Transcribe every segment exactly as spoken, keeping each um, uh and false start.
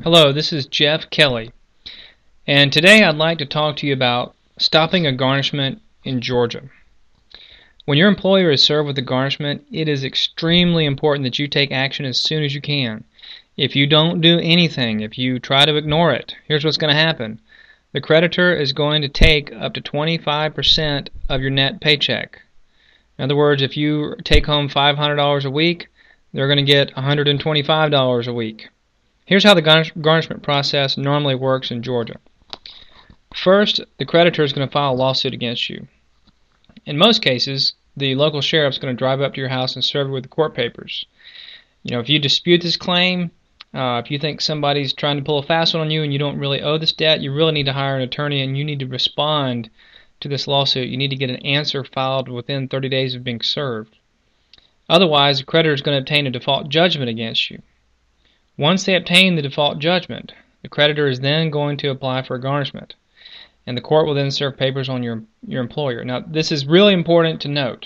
Hello, this is Jeff Kelly, and today I'd like to talk to you about stopping a garnishment in Georgia. When your employer is served with a garnishment, it is extremely important that you take action as soon as you can. If you don't do anything, if you try to ignore it, here's what's going to happen. The creditor is going to take up to twenty-five percent of your net paycheck. In other words, if you take home five hundred dollars a week, they're going to get one hundred twenty-five dollars a week. Here's how the garnishment process normally works in Georgia. First, the creditor is going to file a lawsuit against you. In most cases, the local sheriff is going to drive up to your house and serve you with the court papers. You know, if you dispute this claim, uh, if you think somebody's trying to pull a fast one on you and you don't really owe this debt, you really need to hire an attorney and you need to respond to this lawsuit. You need to get an answer filed within thirty days of being served. Otherwise, the creditor is going to obtain a default judgment against you. Once they obtain the default judgment, the creditor is then going to apply for a garnishment, and the court will then serve papers on your your employer. Now, this is really important to note.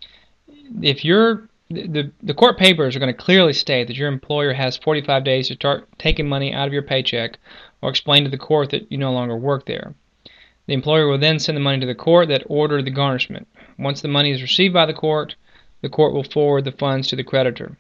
If you're the the court papers are going to clearly state that your employer has forty-five days to start taking money out of your paycheck, or explain to the court that you no longer work there. The employer will then send the money to the court that ordered the garnishment. Once the money is received by the court, the court will forward the funds to the creditor.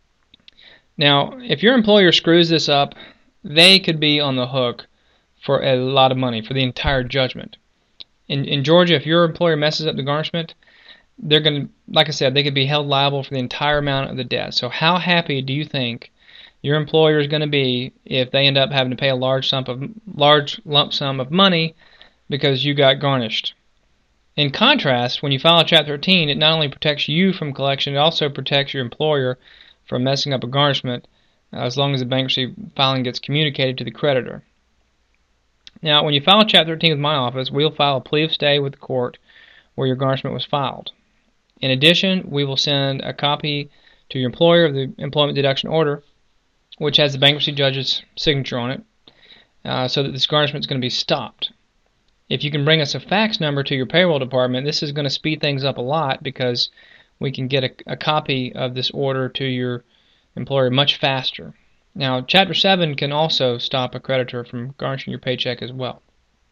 Now, if your employer screws this up, they could be on the hook for a lot of money, for the entire judgment. In in Georgia, if your employer messes up the garnishment, they're going to, like I said, they could be held liable for the entire amount of the debt. So how happy do you think your employer is going to be if they end up having to pay a large sum of large lump sum of money because you got garnished? In contrast, when you file a Chapter thirteen, it not only protects you from collection, it also protects your employer from messing up a garnishment, uh, as long as the bankruptcy filing gets communicated to the creditor. Now, when you file a Chapter thirteen with my office, we'll file a plea of stay with the court where your garnishment was filed. In addition, we will send a copy to your employer of the employment deduction order, which has the bankruptcy judge's signature on it, uh, so that this garnishment is going to be stopped. If you can bring us a fax number to your payroll department, this is going to speed things up a lot because we can get a, a copy of this order to your employer much faster. Now, Chapter seven can also stop a creditor from garnishing your paycheck as well.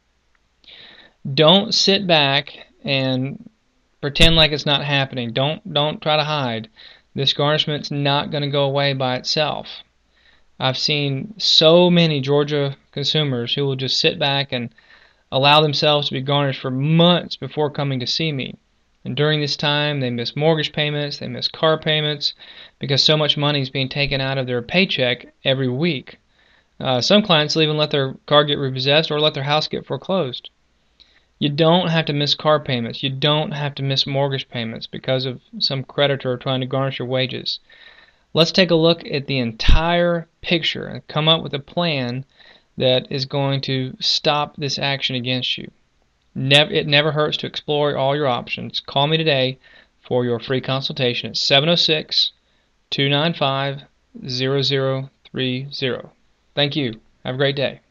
Don't sit back and pretend like it's not happening. Don't don't try to hide. This garnishment's not going to go away by itself. I've seen so many Georgia consumers who will just sit back and allow themselves to be garnished for months before coming to see me. And during this time, they miss mortgage payments, they miss car payments, because so much money is being taken out of their paycheck every week. Uh, some clients will even let their car get repossessed or let their house get foreclosed. You don't have to miss car payments. You don't have to miss mortgage payments because of some creditor trying to garnish your wages. Let's take a look at the entire picture and come up with a plan that is going to stop this action against you. Never, it never hurts to explore all your options. Call me today for your free consultation at seven oh six, two nine five, zero zero three zero. Thank you. Have a great day.